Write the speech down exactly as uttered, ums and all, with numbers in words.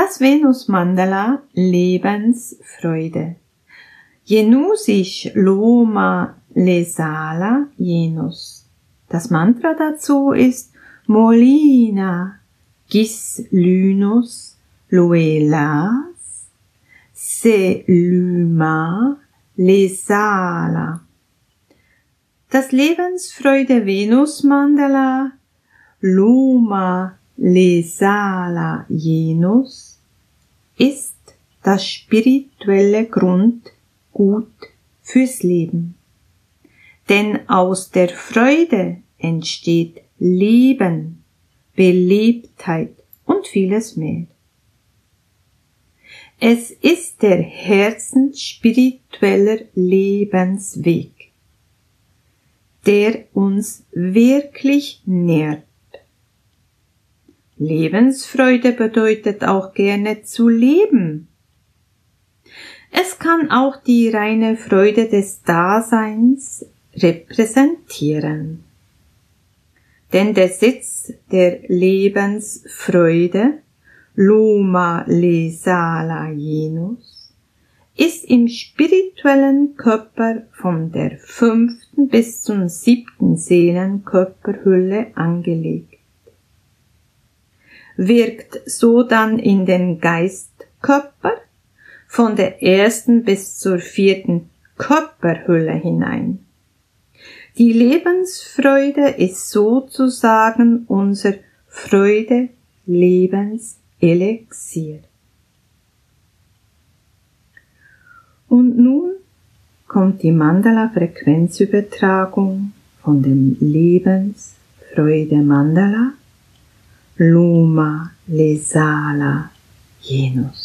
Das Venus-Mandala Lebensfreude. Jenusisch Loma Lesala Jenus. Das Mantra dazu ist Molina Gis Lynus Luelas Se Luma Lesala. Das Lebensfreude Venus-Mandala Loma Lesala Jenus ist das spirituelle Grundgut fürs Leben. Denn aus der Freude entsteht Leben, Beliebtheit und vieles mehr. Es ist der herzensspiritueller Lebensweg, der uns wirklich nährt. Lebensfreude bedeutet auch gerne zu leben. Es kann auch die reine Freude des Daseins repräsentieren. Denn der Sitz der Lebensfreude, Loma Lesala Jenus, ist im spirituellen Körper von der fünften bis zum siebten Seelenkörperhülle angelegt. Wirkt so dann in den Geistkörper von der ersten bis zur vierten Körperhülle hinein. Die Lebensfreude ist sozusagen unser Freude-Lebenselixier. Und nun kommt die Mandala-Frequenzübertragung von dem Lebensfreude-Mandala Loma Lesala Jenus.